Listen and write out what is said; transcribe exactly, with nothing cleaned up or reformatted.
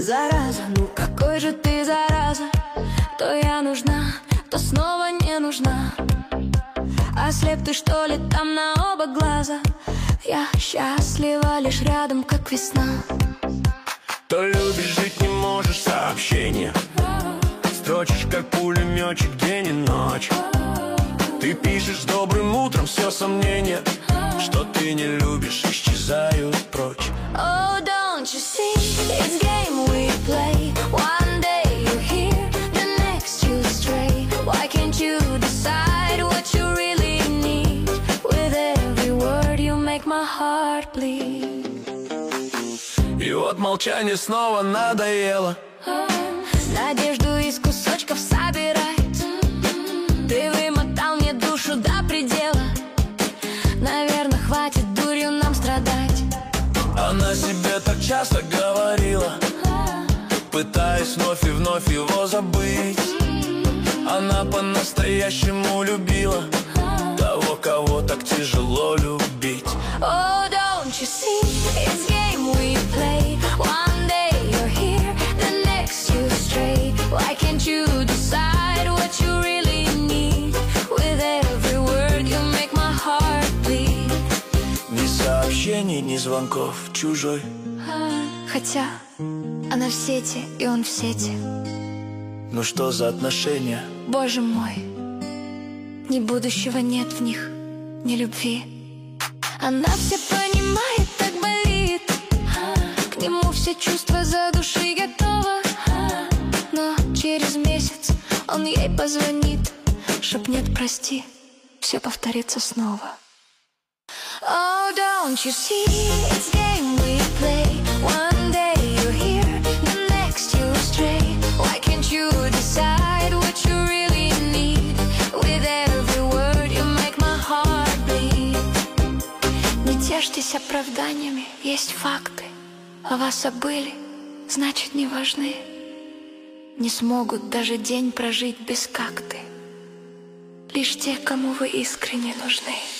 зараза, ну какой же ты зараза. То я нужна, то снова не нужна. Ослеп ты что ли там на оба глаза? Я счастлива лишь рядом, как весна. То любишь, жить не можешь, сообщения строчишь, как пулеметчик, день и ночь. Ты пишешь с добрым утром, все сомнения, что ты не любишь, исчезают прочь. Oh, don't you see, it's game we play. One day you're here, the next you stray. Why can't you decide what you really need? With every word you make my heart bleed. И вот молчание снова надоело. Надежду из кусочков собирать. Ты вымотал мне душу до предела. Наверное, хватит дурью нам страдать. Она себе так часто говорила, пытаясь вновь и вновь его забыть. Она по-настоящему любила того, кого так тяжело любить. Oh, don't you see, it's game we play. One day you're here, the next you stray. Why can't you decide what you really need? With every word you make my heart bleed. Ни сообщений, ни звонков чужой. Хотя она в сети, и он в сети. Ну что за отношения? Боже мой, ни будущего нет в них, ни любви. Она все понимает, так болит. К нему все чувства за душой готова. Но через месяц он ей позвонит, шепнет прости, все повторится снова. Oh, don't you see, it's game we play. One day you're here, the next you stray. Why can't you decide what you really need? With every word you make my heart bleed. Не тешьтесь оправданиями, есть факты. А вас забыли, значит не важны. Не смогут даже день прожить без как ты. Лишь те, кому вы искренне нужны.